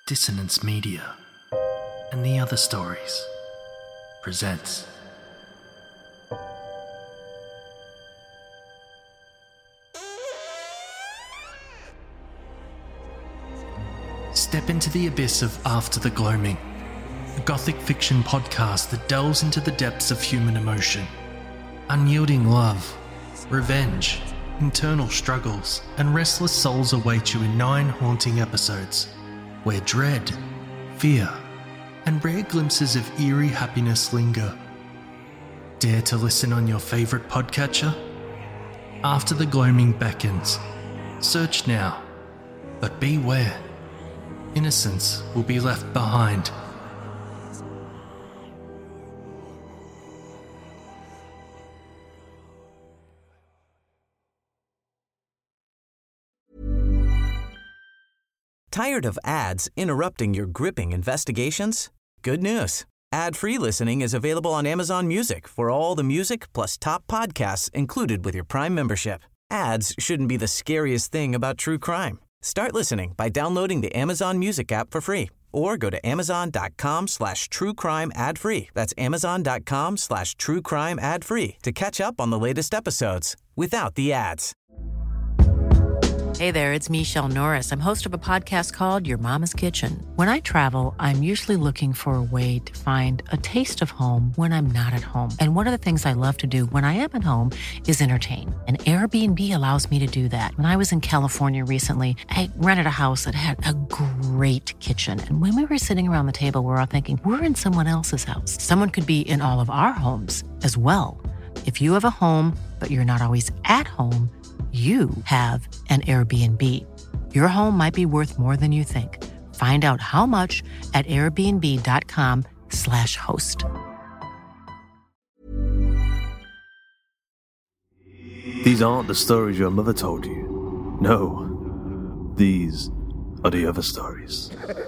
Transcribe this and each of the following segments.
Dissonance Media and the Other Stories presents Step into the abyss of After the Gloaming, a gothic fiction podcast that delves into the depths of human emotion. Unyielding love, revenge, internal struggles, and restless souls await you in 9 haunting episodes, where dread, fear, and rare glimpses of eerie happiness linger. Dare to listen on your favourite podcatcher? After the Gloaming beckons. Search now, but beware. Innocence will be left behind. Tired of ads interrupting your gripping investigations? Good news. Ad-free listening is available on Amazon Music for all the music plus top podcasts included with your Prime membership. Ads shouldn't be the scariest thing about true crime. Start listening by downloading the Amazon Music app for free or go to amazon.com/truecrime ad-free. That's amazon.com/truecrime ad-free to catch up on the latest episodes without the ads. Hey there, it's Michelle Norris. I'm host of a podcast called Your Mama's Kitchen. When I travel, I'm usually looking for a way to find a taste of home when I'm not at home. And one of the things I love to do when I am at home is entertain. And Airbnb allows me to do that. When I was in California recently, I rented a house that had a great kitchen. And when we were sitting around the table, we were all thinking, we're in someone else's house. Someone could be in all of our homes as well. If you have a home, but you're not always at home, you have an Airbnb. Your home might be worth more than you think. Find out how much at airbnb.com/host. These aren't the stories your mother told you. No, these are the other stories.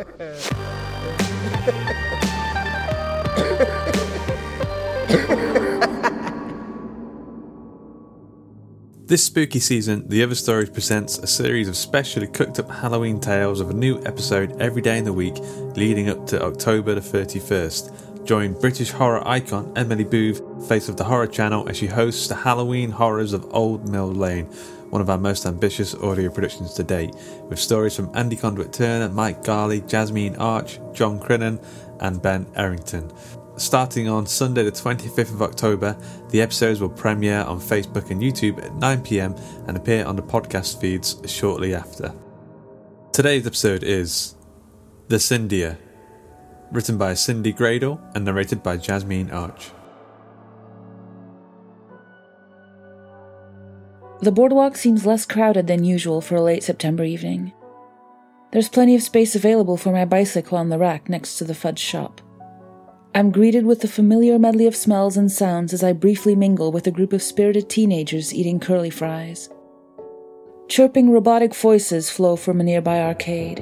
This spooky season, The Other Stories presents a series of specially cooked up Halloween tales of a new episode every day in the week leading up to October the 31st. Join British horror icon Emily Booth, face of the Horror Channel, as she hosts the Halloween Horrors of Old Mill Lane, one of our most ambitious audio productions to date, with stories from Andy Conduit Turner, Mike Garley, Jasmine Arch, John Crinnan and Ben Errington. Starting on Sunday the 25th of October, the episodes will premiere on Facebook and YouTube at 9 PM and appear on the podcast feeds shortly after. Today's episode is The Cyndia, written by Cindy Gradle and narrated by Jasmine Arch. The boardwalk seems less crowded than usual for a late September evening. There's plenty of space available for my bicycle on the rack next to the fudge shop. I'm greeted with the familiar medley of smells and sounds as I briefly mingle with a group of spirited teenagers eating curly fries. Chirping robotic voices flow from a nearby arcade.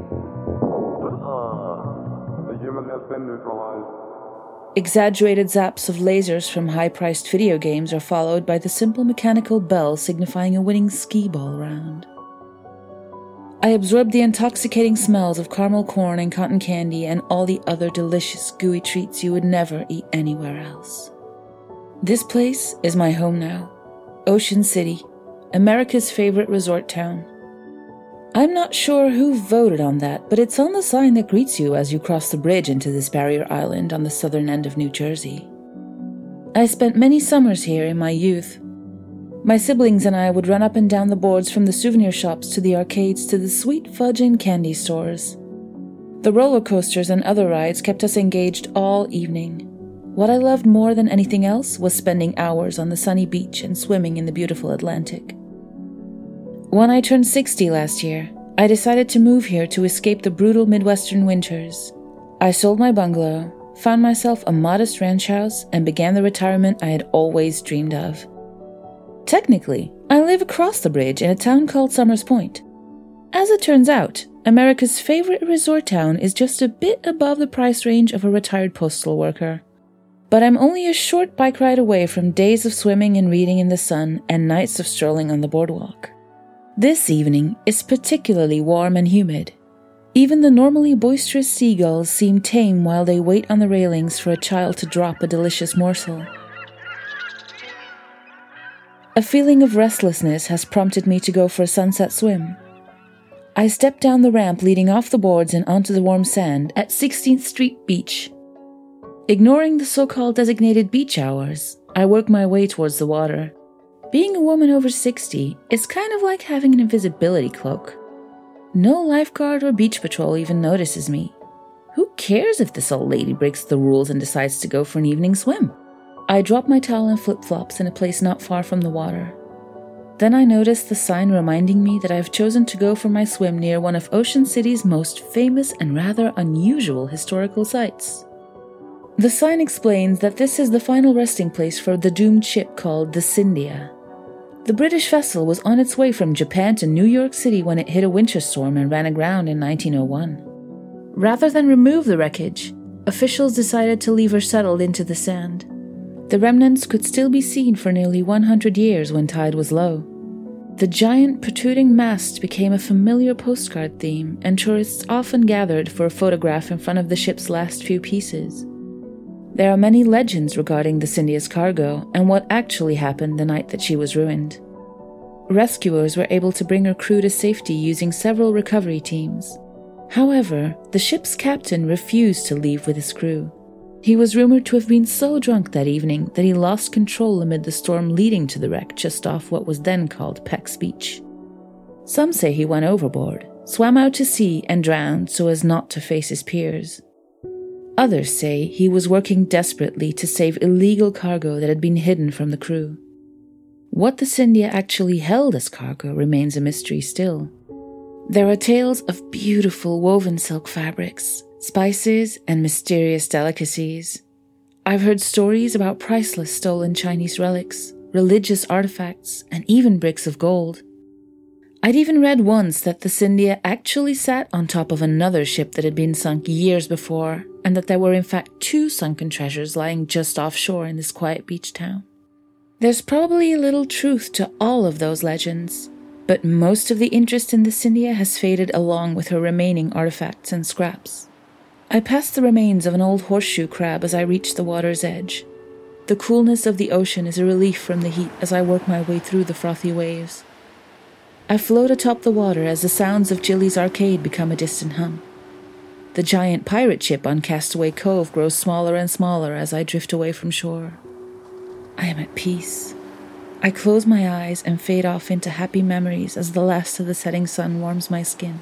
The human has been neutralized. Exaggerated zaps of lasers from high-priced video games are followed by the simple mechanical bell signifying a winning skee-ball round. I absorb the intoxicating smells of caramel corn and cotton candy and all the other delicious gooey treats you would never eat anywhere else. This place is my home now. Ocean City, America's favorite resort town. I'm not sure who voted on that, but it's on the sign that greets you as you cross the bridge into this barrier island on the southern end of New Jersey. I spent many summers here in my youth. My siblings and I would run up and down the boards from the souvenir shops to the arcades to the sweet fudge and candy stores. The roller coasters and other rides kept us engaged all evening. What I loved more than anything else was spending hours on the sunny beach and swimming in the beautiful Atlantic. When I turned 60 last year, I decided to move here to escape the brutal Midwestern winters. I sold my bungalow, found myself a modest ranch house, and began the retirement I had always dreamed of. Technically, I live across the bridge in a town called Summers Point. As it turns out, America's favorite resort town is just a bit above the price range of a retired postal worker. But I'm only a short bike ride away from days of swimming and reading in the sun and nights of strolling on the boardwalk. This evening is particularly warm and humid. Even the normally boisterous seagulls seem tame while they wait on the railings for a child to drop a delicious morsel. A feeling of restlessness has prompted me to go for a sunset swim. I step down the ramp leading off the boards and onto the warm sand at 16th Street Beach. Ignoring the so-called designated beach hours, I work my way towards the water. Being a woman over 60 is kind of like having an invisibility cloak. No lifeguard or beach patrol even notices me. Who cares if this old lady breaks the rules and decides to go for an evening swim? I drop my towel and flip-flops in a place not far from the water. Then I notice the sign reminding me that I've chosen to go for my swim near one of Ocean City's most famous and rather unusual historical sites. The sign explains that this is the final resting place for the doomed ship called the Scindia. The British vessel was on its way from Japan to New York City when it hit a winter storm and ran aground in 1901. Rather than remove the wreckage, officials decided to leave her settled into the sand. The remnants could still be seen for nearly 100 years when tide was low. The giant protruding mast became a familiar postcard theme, and tourists often gathered for a photograph in front of the ship's last few pieces. There are many legends regarding the Scindia's cargo and what actually happened the night that she was ruined. Rescuers were able to bring her crew to safety using several recovery teams. However, the ship's captain refused to leave with his crew. He was rumored to have been so drunk that evening that he lost control amid the storm leading to the wreck just off what was then called Peck's Beach. Some say he went overboard, swam out to sea and drowned so as not to face his peers. Others say he was working desperately to save illegal cargo that had been hidden from the crew. What the Scindia actually held as cargo remains a mystery still. There are tales of beautiful woven silk fabrics, spices, and mysterious delicacies. I've heard stories about priceless stolen Chinese relics, religious artifacts, and even bricks of gold. I'd even read once that the Scindia actually sat on top of another ship that had been sunk years before, and that there were in fact 2 sunken treasures lying just offshore in this quiet beach town. There's probably a little truth to all of those legends, but most of the interest in the Scindia has faded along with her remaining artifacts and scraps. I pass the remains of an old horseshoe crab as I reach the water's edge. The coolness of the ocean is a relief from the heat as I work my way through the frothy waves. I float atop the water as the sounds of Jilly's arcade become a distant hum. The giant pirate ship on Castaway Cove grows smaller and smaller as I drift away from shore. I am at peace. I close my eyes and fade off into happy memories as the last of the setting sun warms my skin.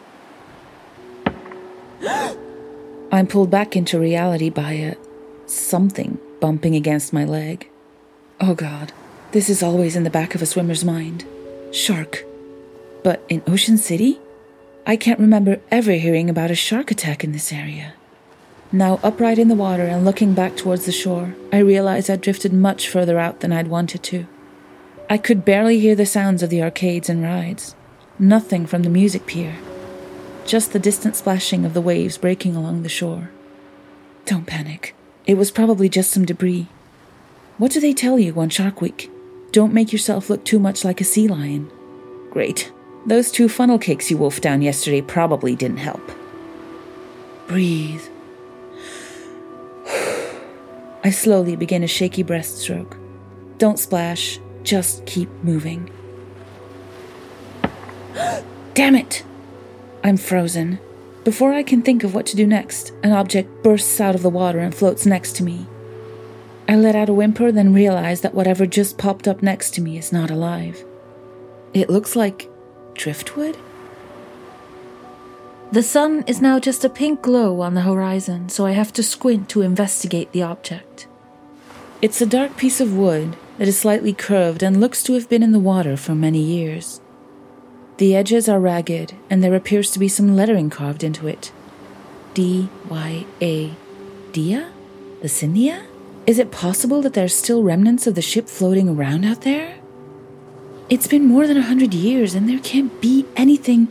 I'm pulled back into reality by something bumping against my leg. Oh God, this is always in the back of a swimmer's mind. Shark. But in Ocean City? I can't remember ever hearing about a shark attack in this area. Now upright in the water and looking back towards the shore, I realize I'd drifted much further out than I'd wanted to. I could barely hear the sounds of the arcades and rides. Nothing from the music pier. Just the distant splashing of the waves breaking along the shore. Don't panic. It was probably just some debris. What do they tell you on Shark Week? Don't make yourself look too much like a sea lion. Great. Those 2 funnel cakes you wolfed down yesterday probably didn't help. Breathe. I slowly begin a shaky breaststroke. Don't splash, just keep moving. Damn it! I'm frozen. Before I can think of what to do next, an object bursts out of the water and floats next to me. I let out a whimper, then realize that whatever just popped up next to me is not alive. It looks like driftwood? The sun is now just a pink glow on the horizon, so I have to squint to investigate the object. It's a dark piece of wood that is slightly curved and looks to have been in the water for many years. The edges are ragged, and there appears to be some lettering carved into it. D-Y-A. Dia? The Scindia? Is it possible that there are still remnants of the ship floating around out there? It's been more than 100 years, and there can't be anything...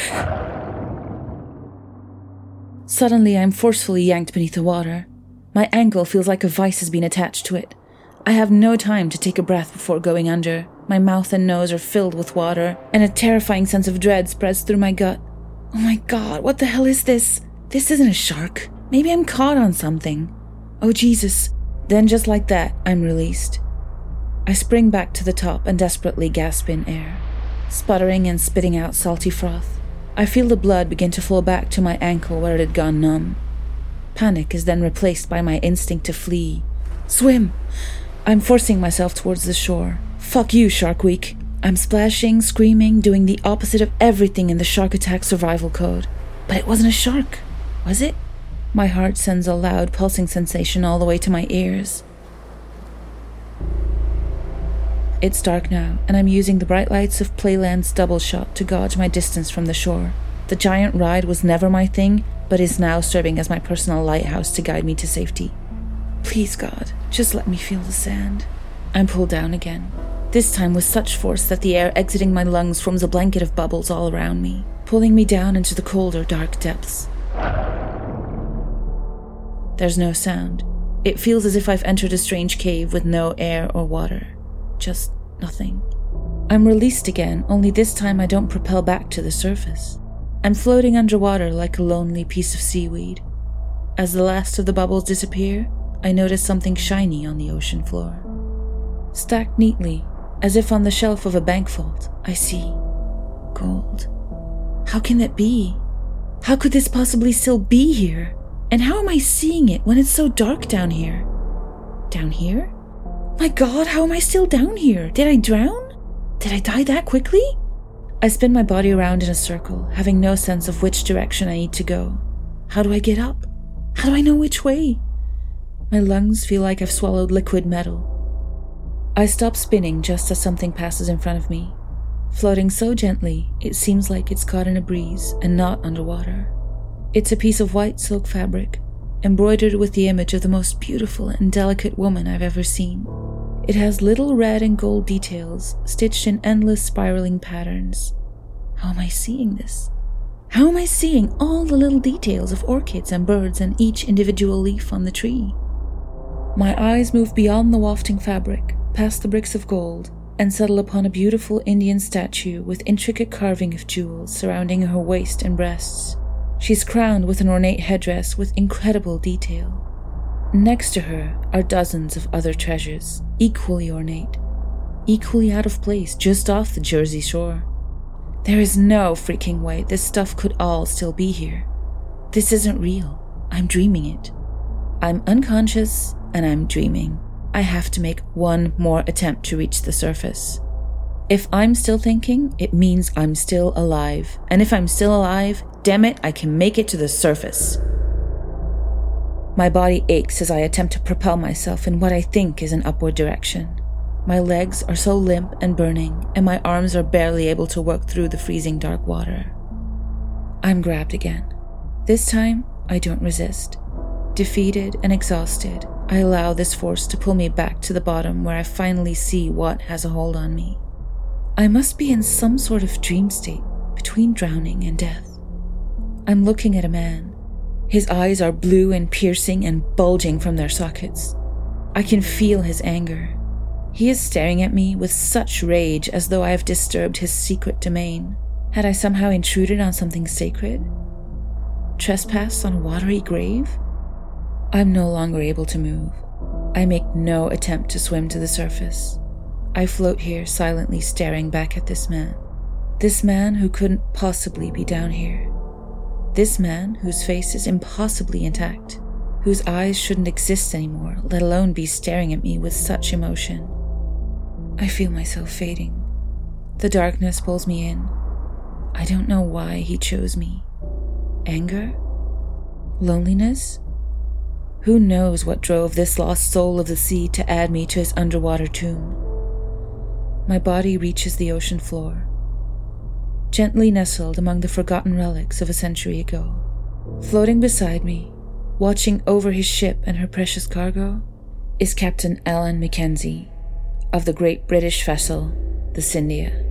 Suddenly, I'm forcefully yanked beneath the water. My ankle feels like a vice has been attached to it. I have no time to take a breath before going under. My mouth and nose are filled with water, and a terrifying sense of dread spreads through my gut. Oh my god, what the hell is this? This isn't a shark. Maybe I'm caught on something. Oh Jesus. Then just like that, I'm released. I spring back to the top and desperately gasp in air, sputtering and spitting out salty froth. I feel the blood begin to flow back to my ankle where it had gone numb. Panic is then replaced by my instinct to flee. Swim! I'm forcing myself towards the shore. Fuck you, Shark Week. I'm splashing, screaming, doing the opposite of everything in the Shark Attack survival code. But it wasn't a shark, was it? My heart sends a loud pulsing sensation all the way to my ears. It's dark now, and I'm using the bright lights of Playland's double shot to gauge my distance from the shore. The giant ride was never my thing, but is now serving as my personal lighthouse to guide me to safety. Please, God, just let me feel the sand. I'm pulled down again, this time with such force that the air exiting my lungs forms a blanket of bubbles all around me, pulling me down into the colder, dark depths. There's no sound. It feels as if I've entered a strange cave with no air or water. Just nothing. I'm released again, only this time I don't propel back to the surface. I'm floating underwater like a lonely piece of seaweed. As the last of the bubbles disappear, I notice something shiny on the ocean floor. Stacked neatly, as if on the shelf of a bank vault, I see gold. How can that be? How could this possibly still be here? And how am I seeing it when it's so dark down here? Down here? My God, how am I still down here? Did I drown? Did I die that quickly? I spin my body around in a circle, having no sense of which direction I need to go. How do I get up? How do I know which way? My lungs feel like I've swallowed liquid metal. I stop spinning just as something passes in front of me. Floating so gently, it seems like it's caught in a breeze and not underwater. It's a piece of white silk fabric, embroidered with the image of the most beautiful and delicate woman I've ever seen. It has little red and gold details stitched in endless spiraling patterns. How am I seeing this? How am I seeing all the little details of orchids and birds and each individual leaf on the tree? My eyes move beyond the wafting fabric, past the bricks of gold, and settle upon a beautiful Indian statue with intricate carving of jewels surrounding her waist and breasts. She's crowned with an ornate headdress with incredible detail. Next to her are dozens of other treasures, equally ornate, equally out of place just off the Jersey shore. There is no freaking way this stuff could all still be here. This isn't real. I'm dreaming it. I'm unconscious and I'm dreaming. I have to make one more attempt to reach the surface. If I'm still thinking, it means I'm still alive. And if I'm still alive, damn it, I can make it to the surface. My body aches as I attempt to propel myself in what I think is an upward direction. My legs are so limp and burning, and my arms are barely able to work through the freezing dark water. I'm grabbed again. This time, I don't resist. Defeated and exhausted, I allow this force to pull me back to the bottom where I finally see what has a hold on me. I must be in some sort of dream state between drowning and death. I'm looking at a man. His eyes are blue and piercing and bulging from their sockets. I can feel his anger. He is staring at me with such rage as though I have disturbed his secret domain. Had I somehow intruded on something sacred? Trespassed on a watery grave? I'm no longer able to move. I make no attempt to swim to the surface. I float here silently staring back at this man. This man who couldn't possibly be down here. This man whose face is impossibly intact, whose eyes shouldn't exist anymore, let alone be staring at me with such emotion. I feel myself fading. The darkness pulls me in. I don't know why he chose me. Anger? Loneliness? Who knows what drove this lost soul of the sea to add me to his underwater tomb? My body reaches the ocean floor. Gently nestled among the forgotten relics of a century ago. Floating beside me, watching over his ship and her precious cargo, is Captain Alan Mackenzie of the great British vessel, the Cyndia.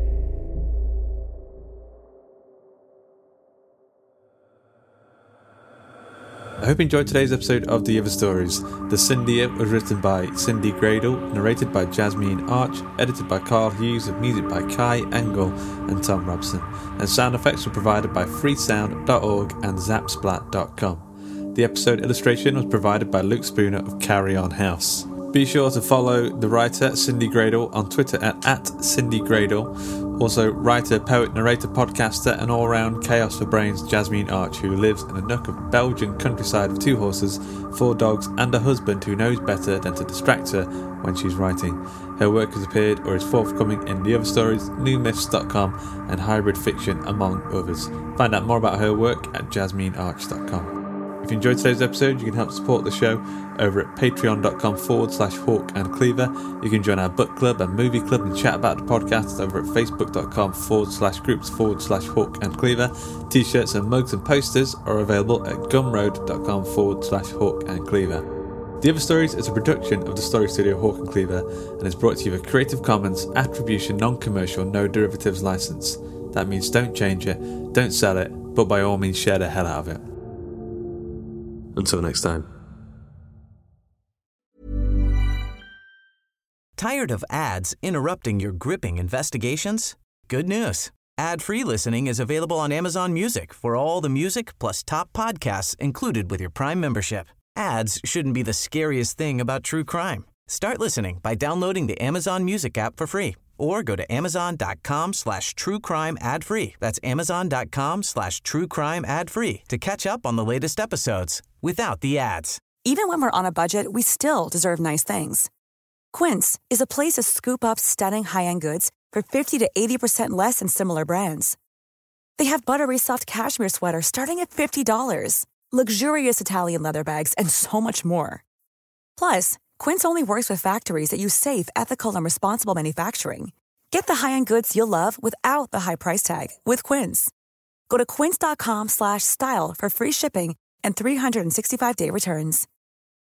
I hope you enjoyed today's episode of The Other Stories. The Cyndia was written by Cindy Gradle, narrated by Jasmine Arch, edited by Carl Hughes, with music by Kai Engel and Tom Robson, and sound effects were provided by freesound.org and zapsplat.com. The episode illustration was provided by Luke Spooner of Carry On House. Be sure to follow the writer Cindy Gradle on Twitter at Cindy Gradle. Also, writer, poet, narrator, podcaster, and all-round chaos for brains Jasmine Arch, who lives in a nook of Belgian countryside with 2 horses, 4 dogs, and a husband who knows better than to distract her when she's writing. Her work has appeared or is forthcoming in The Other Stories, newmyths.com, and Hybrid Fiction, among others. Find out more about her work at jasminearch.com. If you enjoyed today's episode, you can help support the show over at patreon.com/Hawk and Cleaver. You can join our book club and movie club and chat about the podcast over at facebook.com/groups/Hawk and Cleaver. T-shirts and mugs and posters are available at gumroad.com/Hawk and Cleaver. The Other Stories is a production of the Story Studio Hawk and Cleaver and is brought to you with a Creative Commons Attribution Non-Commercial No Derivatives license. That means don't change it, don't sell it, but by all means share the hell out of it. Until next time. Tired of ads interrupting your gripping investigations? Good news. Ad-free listening is available on Amazon Music for all the music plus top podcasts included with your Prime membership. Ads shouldn't be the scariest thing about true crime. Start listening by downloading the Amazon Music app for free or go to amazon.com/truecrime ad-free. That's amazon.com/truecrime ad-free to catch up on the latest episodes without the ads. Even when we're on a budget, we still deserve nice things. Quince is a place to scoop up stunning high-end goods for 50 to 80% less than similar brands. They have buttery soft cashmere sweaters starting at $50, luxurious Italian leather bags, and so much more. Plus, Quince only works with factories that use safe, ethical, and responsible manufacturing. Get the high-end goods you'll love without the high price tag with Quince. Go to quince.com/style for free shipping and 365-day returns.